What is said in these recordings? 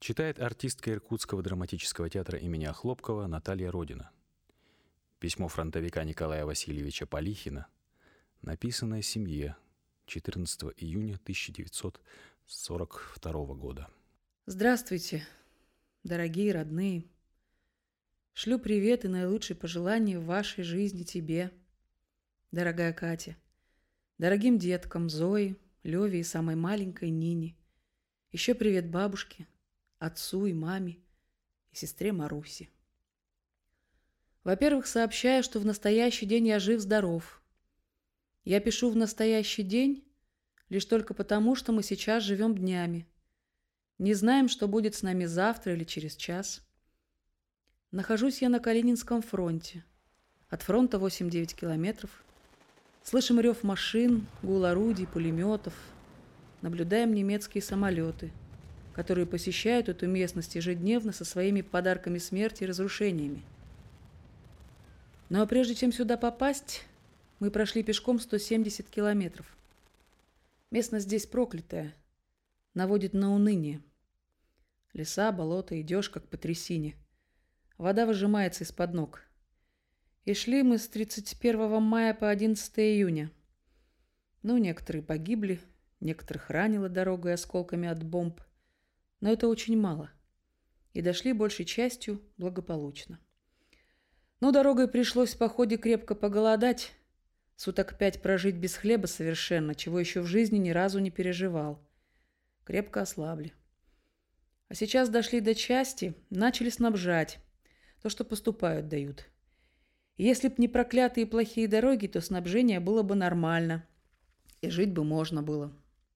Читает артистка Иркутского драматического театра имени Охлопкова Наталья Родина. Письмо фронтовика Николая Васильевича Полихина, написанное семье 14 июня 1942 года. Здравствуйте, дорогие родные. Шлю привет и наилучшие пожелания в вашей жизни тебе, дорогая Катя, дорогим деткам Зои, Леве и самой маленькой Нине. Еще привет бабушке, отцу и маме, и сестре Марусе. Во-первых, сообщаю, что в настоящий день я жив-здоров. Я пишу в настоящий день лишь только потому, что мы сейчас живем днями. Не знаем, что будет с нами завтра или через час. Нахожусь я на Калининском фронте. От фронта 8-9 километров. Слышим рев машин, гул орудий, пулеметов. Наблюдаем немецкие самолеты, которые посещают эту местность ежедневно со своими подарками смерти и разрушениями. Но прежде чем сюда попасть, мы прошли пешком 170 километров. Местность здесь проклятая, наводит на уныние. Леса, болота, идешь, как по трясине. Вода выжимается из-под ног. И шли мы с 31 мая по 11 июня. Некоторые погибли, некоторых ранило дорогой осколками от бомб. Но это очень мало. И дошли большей частью благополучно. Дорогой пришлось в походе крепко поголодать. Суток 5 прожить без хлеба совершенно, чего еще в жизни ни разу не переживал. Крепко ослабли. А сейчас дошли до части, начали снабжать. То, что поступают, дают. И если б не проклятые плохие дороги, то снабжение было бы нормально. И жить бы можно было.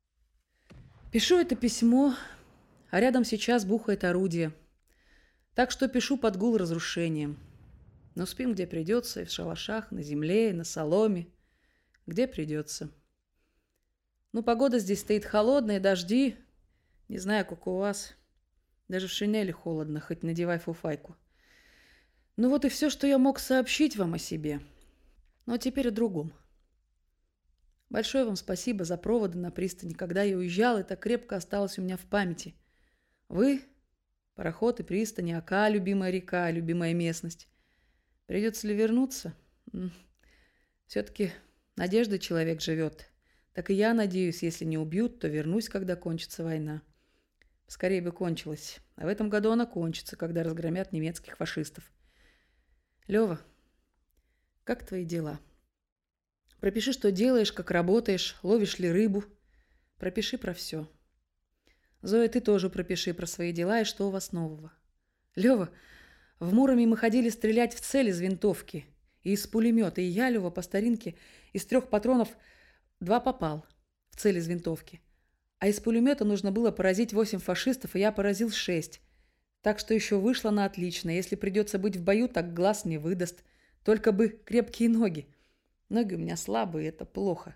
Пишу это письмо, а рядом сейчас бухает орудие. Так что пишу под гул разрушения. Но спим, где придется, и в шалашах, на земле, и на соломе. Где придется. Погода здесь стоит холодная, дожди. Не знаю, как у вас. Даже в шинели холодно, хоть надевай фуфайку. Вот и все, что я мог сообщить вам о себе. А теперь о другом. Большое вам спасибо за проводы на пристани, когда я уезжал, и так крепко осталось у меня в памяти. Вы, пароход и пристани, Ока, любимая река, любимая местность. Придется ли вернуться? Все-таки надеждой человек живет. Так и я надеюсь, если не убьют, то вернусь, когда кончится война. Скорее бы кончилась. А в этом году она кончится, когда разгромят немецких фашистов. Лева, как твои дела? Пропиши, что делаешь, как работаешь, ловишь ли рыбу. Пропиши про все. Зоя, ты тоже пропиши про свои дела и что у вас нового. Лева, в Муроме мы ходили стрелять в цель из винтовки и из пулемета, и я, Лева, по старинке, из 3 патронов 2 попал в цель из винтовки. А из пулемета нужно было поразить 8 фашистов, и я поразил 6. Так что еще вышло на отлично. Если придется быть в бою, так глаз не выдаст. Только бы крепкие ноги. Ноги у меня слабые, это плохо.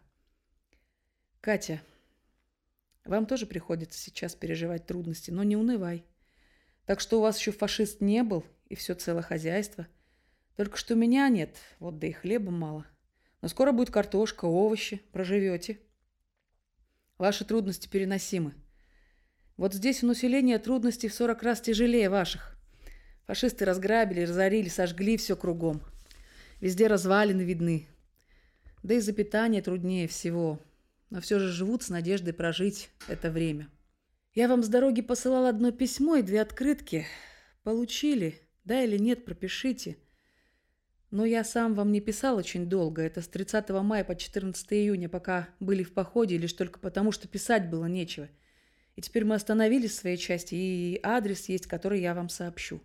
Катя, вам тоже приходится сейчас переживать трудности, но не унывай. Так что у вас еще фашист не был, и все целое хозяйство. Только что меня нет, да и хлеба мало. Но скоро будет картошка, овощи, проживете. Ваши трудности переносимы. Здесь у населения трудности в 40 раз тяжелее ваших. Фашисты разграбили, разорили, сожгли все кругом. Везде развалины видны. Да и за питание труднее всего. Но все же живут с надеждой прожить это время. Я вам с дороги посылал одно письмо и 2 открытки. Получили? Да или нет, пропишите. Но я сам вам не писал очень долго. Это с 30 мая по 14 июня, пока были в походе, лишь только потому, что писать было нечего. И теперь мы остановились в своей части, и адрес есть, который я вам сообщу.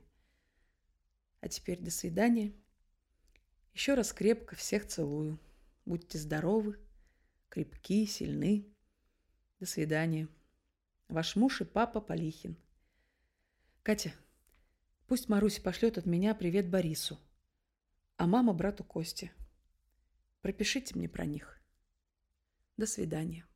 А теперь до свидания. Еще раз крепко всех целую. Будьте здоровы, крепки, сильны. До свидания. Ваш муж и папа Полихин. Катя, пусть Маруся пошлет от меня привет Борису, а мама брату Косте. Пропишите мне про них. До свидания.